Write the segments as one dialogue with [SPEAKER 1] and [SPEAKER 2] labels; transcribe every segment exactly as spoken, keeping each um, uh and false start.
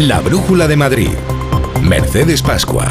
[SPEAKER 1] La Brújula de Madrid. Mercedes Pascua.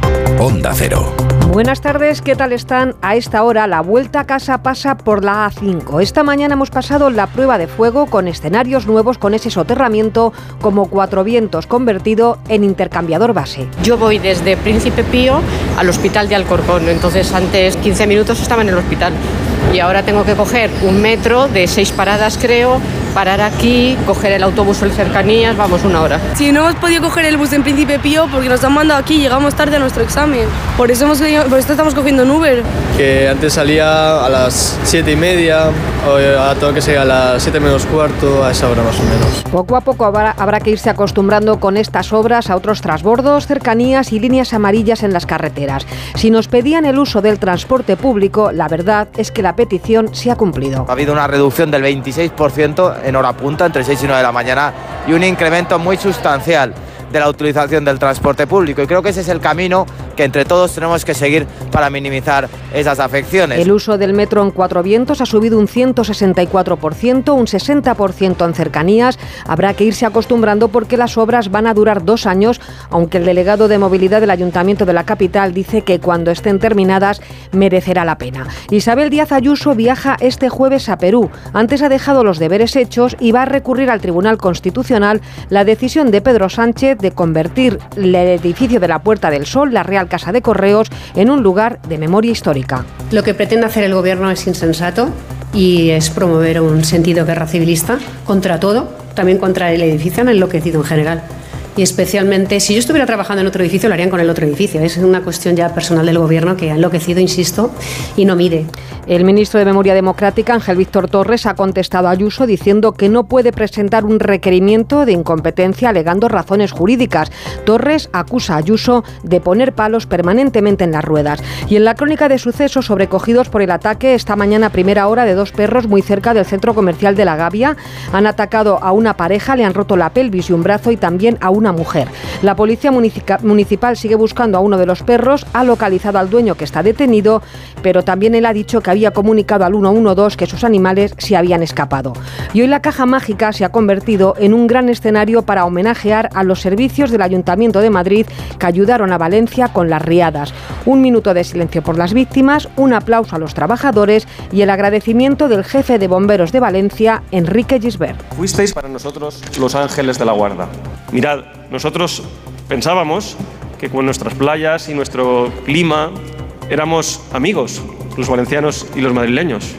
[SPEAKER 1] Onda Cero.
[SPEAKER 2] Buenas tardes, ¿qué tal están? A esta hora la vuelta a casa pasa por la A cinco. Esta mañana hemos pasado la prueba de fuego con escenarios nuevos con ese soterramiento como Cuatro Vientos convertido en intercambiador base.
[SPEAKER 3] Yo voy desde Príncipe Pío al hospital de Alcorcón, entonces antes quince minutos estaba en el hospital y ahora tengo que coger un metro de seis paradas creo, parar aquí, coger el autobús en cercanías, vamos una hora.
[SPEAKER 4] Sí, no hemos podido coger el bus en Príncipe Pío porque nos han mandado aquí y llegamos tarde a nuestro examen. Por eso, hemos, por eso estamos cogiendo un Uber.
[SPEAKER 5] Que antes salía a las siete y media, ahora tengo que salir a las siete menos cuarto, a esa hora más o menos.
[SPEAKER 2] Poco a poco habrá, habrá que irse acostumbrando con estas obras a otros trasbordos, cercanías y líneas amarillas en las carreteras. Si nos pedían el uso del transporte público, la verdad es que la petición se ha cumplido.
[SPEAKER 6] Ha habido una reducción del veintiséis por ciento en hora punta, entre seis y nueve de la mañana, y un incremento muy sustancial de la utilización del transporte público, y creo que ese es el camino que entre todos tenemos que seguir para minimizar esas afecciones.
[SPEAKER 2] El uso del metro en Cuatro Vientos ha subido un ciento sesenta y cuatro por ciento, un sesenta por ciento en cercanías. Habrá que irse acostumbrando porque las obras van a durar dos años, aunque el delegado de movilidad del Ayuntamiento de la capital dice que cuando estén terminadas merecerá la pena. Isabel Díaz Ayuso viaja este jueves a Perú. Antes ha dejado los deberes hechos y va a recurrir al Tribunal Constitucional la decisión de Pedro Sánchez de convertir el edificio de la Puerta del Sol, la Real Casa de Correos, en un lugar de memoria histórica.
[SPEAKER 7] Lo que pretende hacer el gobierno es insensato y es promover un sentido de guerra civilista contra todo, también contra el edificio han enloquecido en general. Y especialmente, si yo estuviera trabajando en otro edificio, lo harían con el otro edificio. Es una cuestión ya personal del gobierno que ha enloquecido, insisto, y no mide.
[SPEAKER 2] El ministro de Memoria Democrática, Ángel Víctor Torres, ha contestado a Ayuso diciendo que no puede presentar un requerimiento de incompetencia alegando razones jurídicas. Torres acusa a Ayuso de poner palos permanentemente en las ruedas. Y en la crónica de sucesos sobrecogidos por el ataque esta mañana a primera hora de dos perros muy cerca del centro comercial de La Gavia, han atacado a una pareja, le han roto la pelvis y un brazo y también a una mujer. La policía municipal sigue buscando a uno de los perros, ha localizado al dueño que está detenido, pero también él ha dicho que había comunicado al uno uno dos que sus animales se habían escapado. Y hoy la Caja Mágica se ha convertido en un gran escenario para homenajear a los servicios del Ayuntamiento de Madrid que ayudaron a Valencia con las riadas. Un minuto de silencio por las víctimas, un aplauso a los trabajadores y el agradecimiento del jefe de bomberos de Valencia, Enrique Gisbert.
[SPEAKER 8] Fuisteis para nosotros los ángeles de la guarda. Mirad, nosotros pensábamos que con nuestras playas y nuestro clima éramos amigos, los valencianos y los madrileños.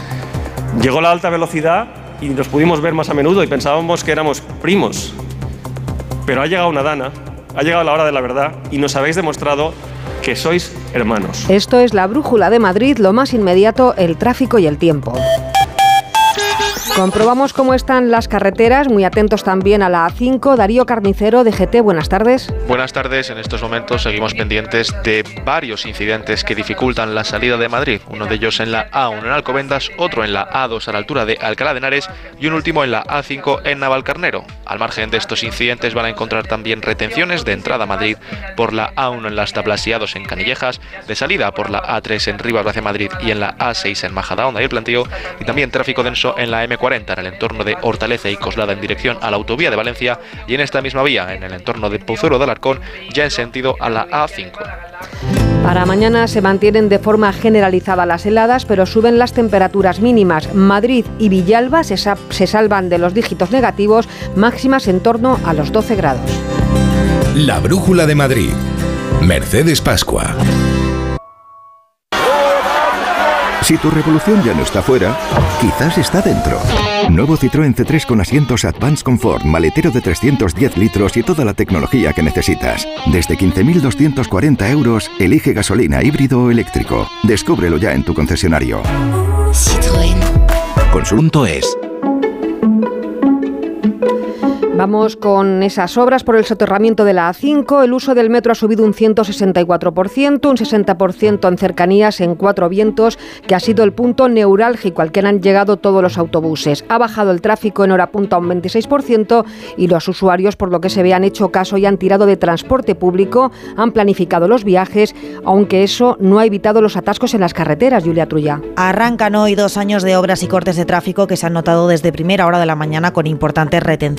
[SPEAKER 8] Llegó la alta velocidad y nos pudimos ver más a menudo y pensábamos que éramos primos. Pero ha llegado una dana, ha llegado la hora de la verdad y nos habéis demostrado que sois hermanos.
[SPEAKER 2] Esto es la Brújula de Madrid, lo más inmediato, el tráfico y el tiempo. Comprobamos cómo están las carreteras, muy atentos también a la A cinco. Darío Carnicero, de G T, buenas tardes.
[SPEAKER 9] Buenas tardes, en estos momentos seguimos pendientes de varios incidentes que dificultan la salida de Madrid. Uno de ellos en la A uno en Alcobendas, otro en la A dos a la altura de Alcalá de Henares y un último en la A cinco en Navalcarnero. Al margen de estos incidentes van a encontrar también retenciones de entrada a Madrid por la A uno en las Tablasiados en Canillejas, de salida por la A tres en Rivas hacia Madrid y en la A seis en Majadahonda y el Plantío, y también tráfico denso en la M cuarenta en el entorno de Hortaleza y Coslada en dirección a la autovía de Valencia y en esta misma vía en el entorno de Pozuelo de Alarcón ya en sentido a la A cinco.
[SPEAKER 2] Para mañana se mantienen de forma generalizada las heladas, pero suben las temperaturas mínimas. Madrid y Villalba se, sa- se salvan de los dígitos negativos, máximas en torno a los doce grados.
[SPEAKER 1] La Brújula de Madrid. Mercedes Pascua.
[SPEAKER 10] Si tu revolución ya no está fuera, quizás está dentro. Nuevo Citroën C tres con asientos Advanced Comfort, maletero de trescientos diez litros y toda la tecnología que necesitas. Desde quince mil doscientos cuarenta euros, elige gasolina, híbrido o eléctrico. Descúbrelo ya en tu concesionario.
[SPEAKER 11] Citroën.
[SPEAKER 1] Consulto es.
[SPEAKER 2] Vamos con esas obras por el soterramiento de la A cinco. El uso del metro ha subido un ciento sesenta y cuatro por ciento, un sesenta por ciento en cercanías en Cuatro Vientos, que ha sido el punto neurálgico al que han llegado todos los autobuses. Ha bajado el tráfico en hora punta un veintiséis por ciento y los usuarios, por lo que se ve, han hecho caso y han tirado de transporte público, han planificado los viajes, aunque eso no ha evitado los atascos en las carreteras. Julia Trulla.
[SPEAKER 12] Arrancan hoy dos años de obras y cortes de tráfico que se han notado desde primera hora de la mañana con importantes retenciones. Uno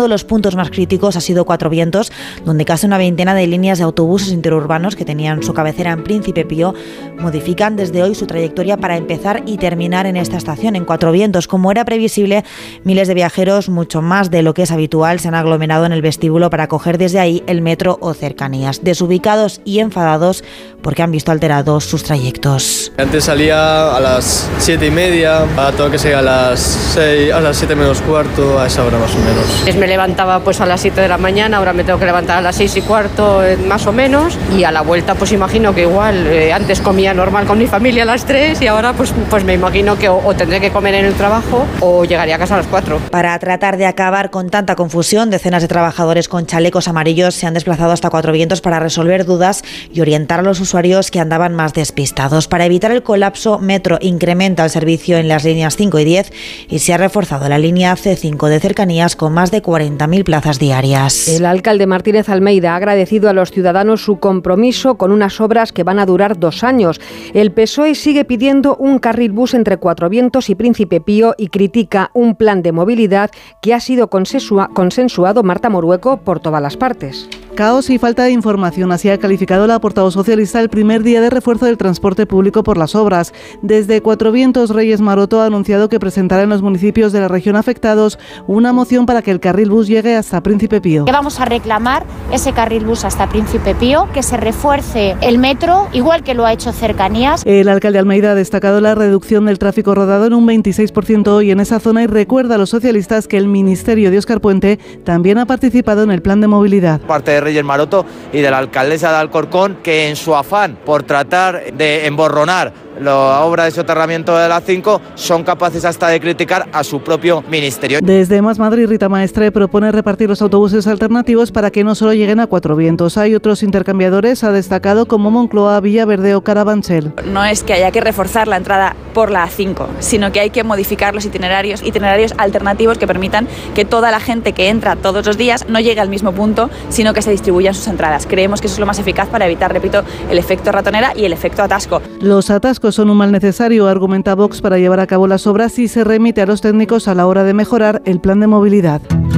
[SPEAKER 11] Uno de los puntos más críticos ha sido Cuatro Vientos, donde casi una veintena de líneas de autobuses interurbanos que tenían su cabecera en Príncipe Pío modifican desde hoy su trayectoria para empezar y terminar en esta estación, en Cuatro Vientos. Como era previsible, miles de viajeros, mucho más de lo que es habitual, se han aglomerado en el vestíbulo para coger desde ahí el metro o cercanías, desubicados y enfadados porque han visto alterados sus trayectos.
[SPEAKER 5] Antes salía a las siete y media, a todo que sea a las seis, a las siete menos cuarto, a esa hora más o menos.
[SPEAKER 3] Me levantaba pues a las siete de la mañana, ahora me tengo que levantar a las seis y cuarto más o menos, y a la vuelta pues imagino que igual, eh, antes comía normal con mi familia a las tres y ahora pues, pues me imagino que o, o tendré que comer en el trabajo o llegaría a casa a las cuatro.
[SPEAKER 11] Para tratar de acabar con tanta confusión, decenas de trabajadores con chalecos amarillos se han desplazado hasta Cuatro Vientos para resolver dudas y orientar a los usuarios que andaban más despistados. Para evitar el colapso, Metro incrementa el servicio en las líneas cinco y diez y se ha reforzado la línea ce cinco de cercanías con más de cuarenta mil plazas diarias.
[SPEAKER 2] El alcalde Martínez Almeida ha agradecido a los ciudadanos su compromiso con unas obras que van a durar dos años. El P S O E sigue pidiendo un carril bus entre Cuatro Vientos y Príncipe Pío y critica un plan de movilidad que ha sido consensuado, Marta Morueco, por todas las partes.
[SPEAKER 12] Caos y falta de información, así ha calificado la portavoz socialista el primer día de refuerzo del transporte público por las obras. Desde Cuatro Vientos, Reyes Maroto ha anunciado que presentará en los municipios de la región afectados una moción para que el carril bus llegue hasta Príncipe Pío.
[SPEAKER 13] Vamos a reclamar ese carril bus hasta Príncipe Pío, que se refuerce el metro, igual que lo ha hecho Cercanías.
[SPEAKER 12] El alcalde Almeida ha destacado la reducción del tráfico rodado en un veintiséis por ciento hoy en esa zona y recuerda a los socialistas que el ministerio de Óscar Puente también ha participado en el plan de movilidad.
[SPEAKER 6] Parte de Reyes Maroto y de la alcaldesa de Alcorcón, que en su afán por tratar de emborronar la obra de soterramiento de la cinco son capaces hasta de criticar a su propio ministerio.
[SPEAKER 12] Desde Más Madrid, Rita Maestre propone repartir los autobuses alternativos para que no solo lleguen a Cuatro Vientos. Hay otros intercambiadores, ha destacado, como Moncloa, Villaverde o Carabanchel.
[SPEAKER 14] No es que haya que reforzar la entrada por la A cinco, sino que hay que modificar los itinerarios, itinerarios alternativos que permitan que toda la gente que entra todos los días no llegue al mismo punto, sino que se distribuyan sus entradas. Creemos que eso es lo más eficaz para evitar, repito, el efecto ratonera y el efecto atasco.
[SPEAKER 12] Los atascos son un mal necesario, argumenta Vox, para llevar a cabo las obras y se remite a los técnicos a la hora de mejorar el plan de movilidad.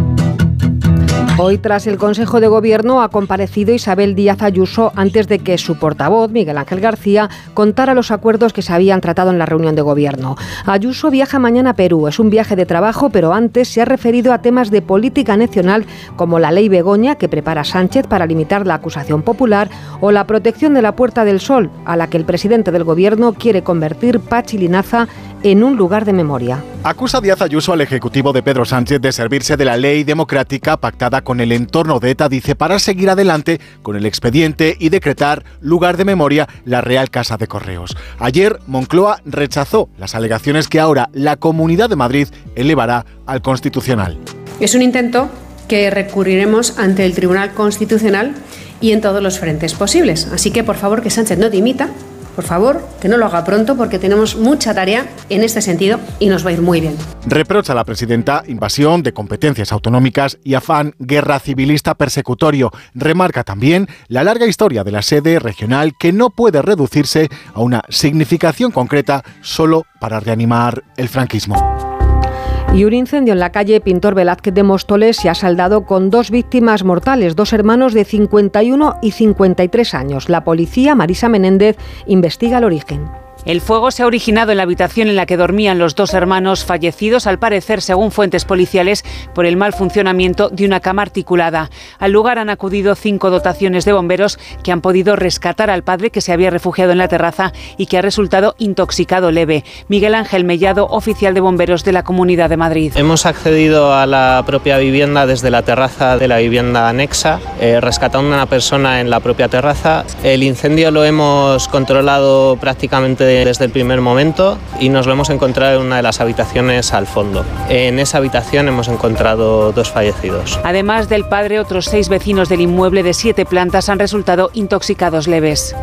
[SPEAKER 2] Hoy, tras el Consejo de Gobierno, ha comparecido Isabel Díaz Ayuso antes de que su portavoz, Miguel Ángel García, contara los acuerdos que se habían tratado en la reunión de Gobierno. Ayuso viaja mañana a Perú. Es un viaje de trabajo, pero antes se ha referido a temas de política nacional como la Ley Begoña, que prepara Sánchez para limitar la acusación popular, o la protección de la Puerta del Sol, a la que el presidente del Gobierno quiere convertir Pachi Linaza en un lugar de memoria.
[SPEAKER 15] Acusa Díaz Ayuso al Ejecutivo de Pedro Sánchez de servirse de la ley democrática pactada con el entorno de ETA, dice, para seguir adelante con el expediente y decretar lugar de memoria la Real Casa de Correos. Ayer, Moncloa rechazó las alegaciones que ahora la Comunidad de Madrid elevará al Constitucional.
[SPEAKER 7] Es un intento que recurriremos ante el Tribunal Constitucional y en todos los frentes posibles. Así que, por favor, que Sánchez no dimita. Por favor, que no lo haga pronto porque tenemos mucha tarea en este sentido y nos va a ir muy bien.
[SPEAKER 15] Reprocha a la presidenta invasión de competencias autonómicas y afán guerra civilista persecutorio. Remarca también la larga historia de la sede regional que no puede reducirse a una significación concreta solo para reanimar el franquismo.
[SPEAKER 2] Y un incendio en la calle Pintor Velázquez de Móstoles se ha saldado con dos víctimas mortales, dos hermanos de cincuenta y uno y cincuenta y tres años. La policía, Marisa Menéndez, investiga el origen.
[SPEAKER 16] El fuego se ha originado en la habitación en la que dormían los dos hermanos fallecidos, al parecer, según fuentes policiales, por el mal funcionamiento de una cama articulada. Al lugar han acudido cinco dotaciones de bomberos que han podido rescatar al padre, que se había refugiado en la terraza y que ha resultado intoxicado leve. Miguel Ángel Mellado, oficial de bomberos de la Comunidad de Madrid.
[SPEAKER 17] Hemos accedido a la propia vivienda desde la terraza de la vivienda anexa, eh, rescatando a una persona en la propia terraza. El incendio lo hemos controlado prácticamente desde el primer momento y nos lo hemos encontrado en una de las habitaciones al fondo. En esa habitación hemos encontrado dos fallecidos.
[SPEAKER 16] Además del padre, otros seis vecinos del inmueble de siete plantas han resultado intoxicados leves.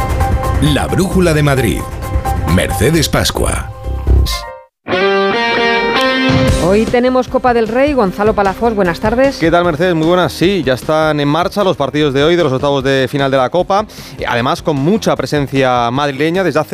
[SPEAKER 1] La Brújula de Madrid. Mercedes Pascua.
[SPEAKER 2] Hoy tenemos Copa del Rey. Gonzalo Palafox, buenas tardes.
[SPEAKER 18] ¿Qué tal, Mercedes? Muy buenas. Sí, ya están en marcha los partidos de hoy de los octavos de final de la Copa. Además, con mucha presencia madrileña. Desde hace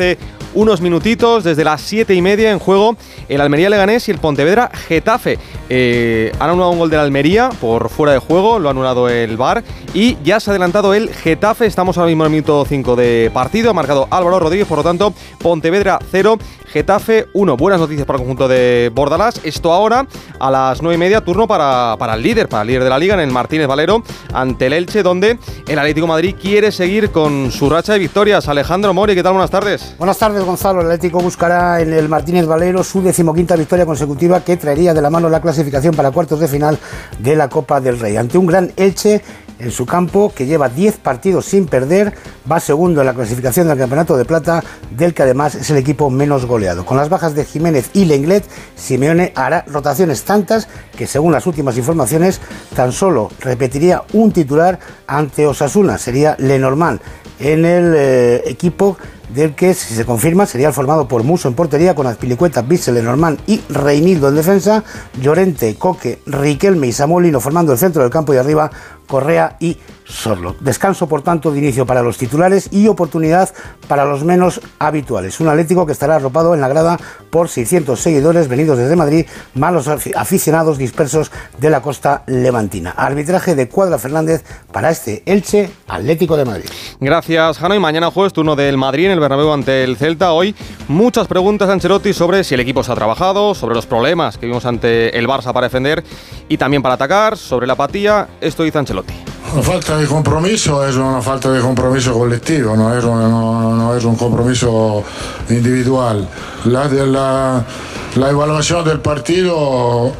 [SPEAKER 18] unos minutitos, desde las siete y media en juego el Almería Leganés y el Pontevedra Getafe. Eh, han anulado un gol del Almería por fuera de juego, lo ha anulado el V A R y ya se ha adelantado el Getafe. Estamos ahora mismo en el minuto cinco de partido, ha marcado Álvaro Rodríguez, por lo tanto Pontevedra cero, Getafe uno. Buenas noticias para el conjunto de Bordalás. Esto ahora a las nueve y media, turno para, para el líder, para el líder de la Liga, en el Martínez Valero, ante el Elche, donde el Atlético de Madrid quiere seguir con su racha de victorias. Alejandro Mori, ¿qué tal? Buenas tardes.
[SPEAKER 19] Buenas tardes, Gonzalo. El Atlético buscará en el Martínez Valero su decimoquinta victoria consecutiva, que traería de la mano la clasificación para cuartos de final de la Copa del Rey. Ante un gran Elche en su campo, que lleva diez partidos sin perder, va segundo en la clasificación del Campeonato de Plata, del que además es el equipo menos goleado. Con las bajas de Jiménez y Lenglet, Simeone hará rotaciones tantas que, según las últimas informaciones, tan solo repetiría un titular ante Osasuna, sería Lenormand, en el eh, equipo del que, si se confirma, sería el formado por Musso en portería, con Azpilicueta, Bissell, Lenormand y Reinildo en defensa, Llorente, Coque, Riquelme y Samolino formando el centro del campo, y arriba Correa y Sorlo. Descanso, por tanto, de inicio para los titulares y oportunidad para los menos habituales. Un Atlético que estará arropado en la grada por seiscientos seguidores venidos desde Madrid, más los aficionados dispersos de la costa levantina. Arbitraje de Cuadra Fernández para este Elche Atlético de Madrid.
[SPEAKER 18] Gracias, Jano. Y mañana jueves, turno del Madrid en el Bernabéu ante el Celta. Hoy muchas preguntas a Ancelotti sobre si el equipo se ha trabajado, sobre los problemas que vimos ante el Barça para defender y también para atacar, sobre la apatía. Esto dice Ancelotti.
[SPEAKER 20] La falta de compromiso es una falta de compromiso colectivo, no es, no, no es un compromiso individual. La, de la, la evaluación del partido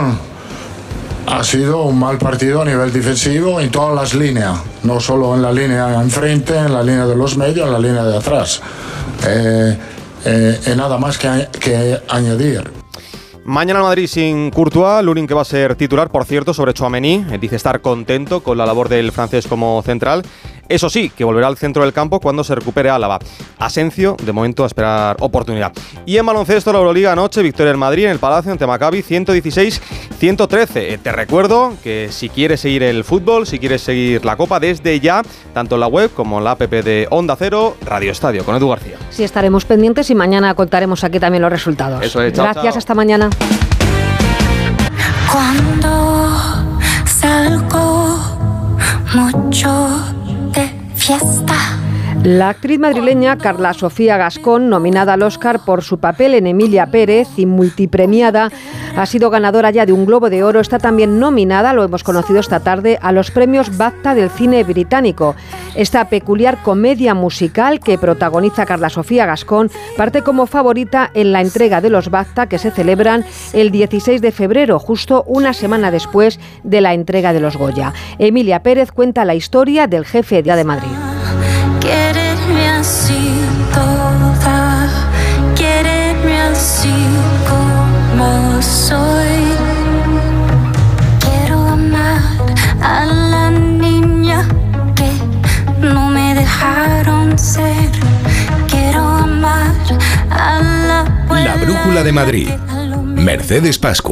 [SPEAKER 20] ha sido un mal partido a nivel defensivo en todas las líneas, no solo en la línea enfrente, en la línea de los medios, en la línea de atrás. Eh, eh, eh, nada más que, que añadir.
[SPEAKER 18] Mañana el Madrid sin Courtois, Lunin, que va a ser titular, por cierto, sobre Tchouaméni. Dice estar contento con la labor del francés como central. Eso sí, que volverá al centro del campo cuando se recupere Álava. Asensio, de momento, a esperar oportunidad. Y en baloncesto, la Euroliga anoche, victoria del Madrid en el Palacio ante Maccabi, ciento dieciséis a ciento trece. Eh, te recuerdo que si quieres seguir el fútbol, si quieres seguir la Copa, desde ya, tanto en la web como en la app de Onda Cero, Radio Estadio, con Edu García.
[SPEAKER 2] Sí, estaremos pendientes y mañana contaremos aquí también los resultados.
[SPEAKER 18] Eso es, chao,
[SPEAKER 2] Gracias,
[SPEAKER 18] chao.
[SPEAKER 2] Hasta mañana.
[SPEAKER 21] Cuando salgo mucho de fiesta.
[SPEAKER 2] La actriz madrileña Carla Sofía Gascón, nominada al Oscar por su papel en Emilia Pérez y multipremiada, ha sido ganadora ya de un Globo de Oro. Está también nominada, lo hemos conocido esta tarde, a los premios BAFTA del cine británico. Esta peculiar comedia musical que protagoniza Carla Sofía Gascón parte como favorita en la entrega de los BAFTA, que se celebran el dieciséis de febrero, justo una semana después de la entrega de los Goya. Emilia Pérez cuenta la historia del jefe de Madrid.
[SPEAKER 21] Quererme así toda, quererme así como soy. Quiero amar a la niña que no me dejaron ser. Quiero amar a la
[SPEAKER 1] La Brújula de Madrid. Mercedes Pascua.